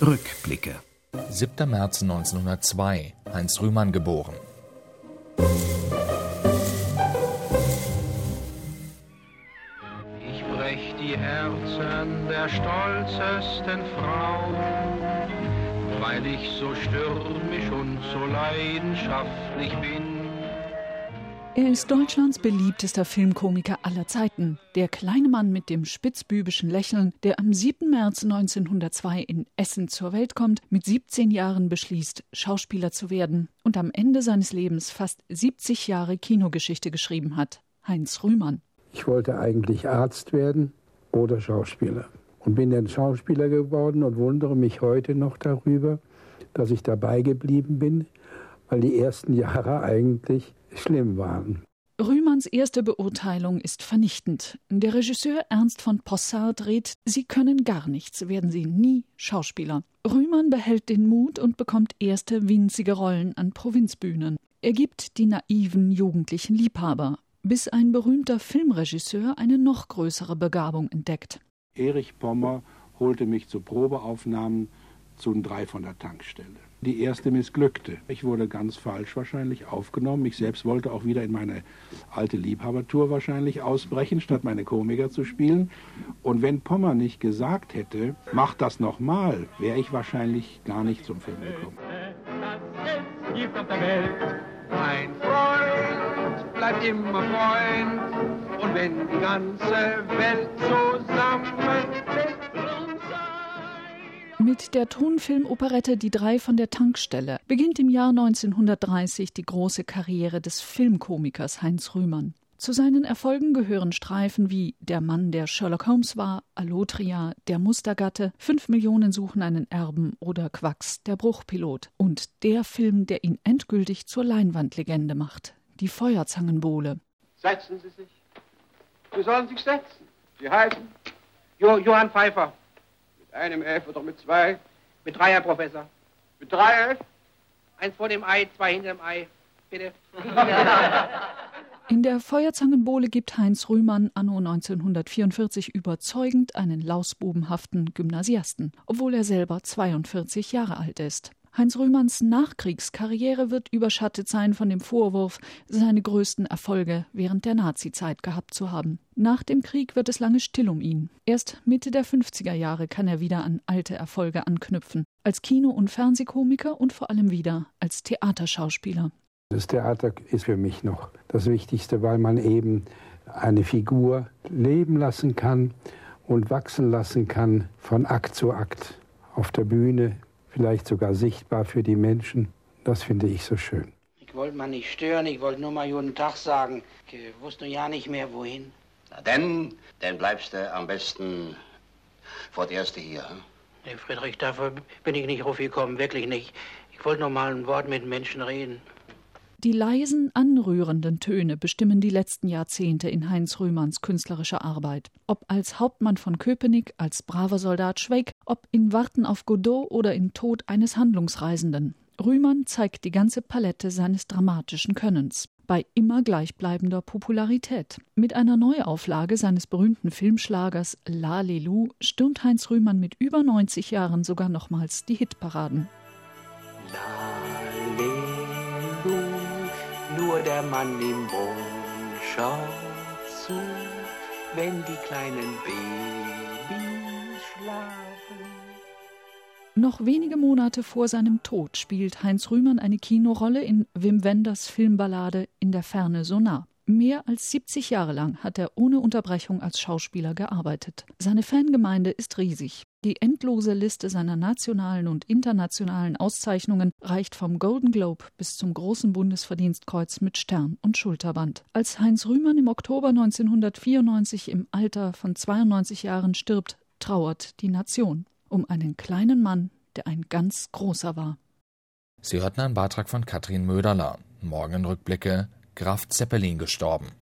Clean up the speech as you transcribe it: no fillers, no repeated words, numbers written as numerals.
Rückblicke. 7. März 1902, Heinz Rühmann geboren. Ich brech die Herzen der stolzesten Frau, weil ich so stürmisch und so leidenschaftlich bin. Er ist Deutschlands beliebtester Filmkomiker aller Zeiten. Der kleine Mann mit dem spitzbübischen Lächeln, der am 7. März 1902 in Essen zur Welt kommt, mit 17 Jahren beschließt, Schauspieler zu werden und am Ende seines Lebens fast 70 Jahre Kinogeschichte geschrieben hat. Heinz Rühmann. Ich wollte eigentlich Arzt werden oder Schauspieler und bin dann Schauspieler geworden und wundere mich heute noch darüber, dass ich dabei geblieben bin, weil die ersten Jahre eigentlich schlimm waren. Rühmanns erste Beurteilung ist vernichtend. Der Regisseur Ernst von Possart dreht „Sie können gar nichts, werden Sie nie Schauspieler". Rühmann behält den Mut und bekommt erste winzige Rollen an Provinzbühnen. Er gibt die naiven jugendlichen Liebhaber, bis ein berühmter Filmregisseur eine noch größere Begabung entdeckt. Erich Pommer holte mich zu Probeaufnahmen zu den 3 von der Tankstelle. Die erste missglückte. Ich wurde ganz falsch wahrscheinlich aufgenommen. Ich selbst wollte auch wieder in meine alte Liebhabertour wahrscheinlich ausbrechen, statt meine Komiker zu spielen. Und wenn Pommer nicht gesagt hätte, mach das nochmal, wäre ich wahrscheinlich gar nicht zum Film gekommen. Es gibt auf der Welt ein Freund, bleibt immer Freund. Und wenn die ganze Welt zusammenfällt, mit der Tonfilmoperette Die 3 von der Tankstelle beginnt im Jahr 1930 die große Karriere des Filmkomikers Heinz Rühmann. Zu seinen Erfolgen gehören Streifen wie Der Mann, der Sherlock Holmes war, Allotria, Der Mustergatte, 5 Millionen suchen einen Erben oder Quacks, Der Bruchpilot. Und der Film, der ihn endgültig zur Leinwandlegende macht, Die Feuerzangenbowle. Setzen Sie sich. Sie sollen sich setzen. Sie heißen Johann Pfeiffer. Mit einem F oder mit 2? Mit 3, Herr Professor. Mit 3 F? 1 vor dem Ei, 2 hinter dem Ei. Bitte. In der Feuerzangenbowle gibt Heinz Rühmann anno 1944 überzeugend einen lausbubenhaften Gymnasiasten, obwohl er selber 42 Jahre alt ist. Heinz Rühmanns Nachkriegskarriere wird überschattet sein von dem Vorwurf, seine größten Erfolge während der Nazizeit gehabt zu haben. Nach dem Krieg wird es lange still um ihn. Erst Mitte der 50er Jahre kann er wieder an alte Erfolge anknüpfen. Als Kino- und Fernsehkomiker und vor allem wieder als Theaterschauspieler. Das Theater ist für mich noch das Wichtigste, weil man eben eine Figur leben lassen kann und wachsen lassen kann von Akt zu Akt auf der Bühne. Vielleicht sogar sichtbar für die Menschen. Das finde ich so schön. Ich wollte mal nicht stören, ich wollte nur mal guten Tag sagen. Ich wusste ja nicht mehr, wohin. Na dann bleibst du am besten vor der Erste hier. Hm? Nee, Friedrich, dafür bin ich nicht raufgekommen, wirklich nicht. Ich wollte noch mal ein Wort mit Menschen reden. Die leisen, anrührenden Töne bestimmen die letzten Jahrzehnte in Heinz Rühmanns künstlerischer Arbeit. Ob als Hauptmann von Köpenick, als braver Soldat Schweik, ob in Warten auf Godot oder in Tod eines Handlungsreisenden. Rühmann zeigt die ganze Palette seines dramatischen Könnens. Bei immer gleichbleibender Popularität. Mit einer Neuauflage seines berühmten Filmschlagers Lalelu stürmt Heinz Rühmann mit über 90 Jahren sogar nochmals die Hitparaden. Nur der Mann im Mond schaut zu, wenn die kleinen Babys schlafen. Noch wenige Monate vor seinem Tod spielt Heinz Rühmann eine Kinorolle in Wim Wenders Filmballade In der Ferne so nah. Mehr als 70 Jahre lang hat er ohne Unterbrechung als Schauspieler gearbeitet. Seine Fangemeinde ist riesig. Die endlose Liste seiner nationalen und internationalen Auszeichnungen reicht vom Golden Globe bis zum Großen Bundesverdienstkreuz mit Stern und Schulterband. Als Heinz Rühmann im Oktober 1994 im Alter von 92 Jahren stirbt, trauert die Nation um einen kleinen Mann, der ein ganz großer war. Sie hörten einen Beitrag von Katrin Möderler. Morgen Rückblicke: Graf Zeppelin gestorben.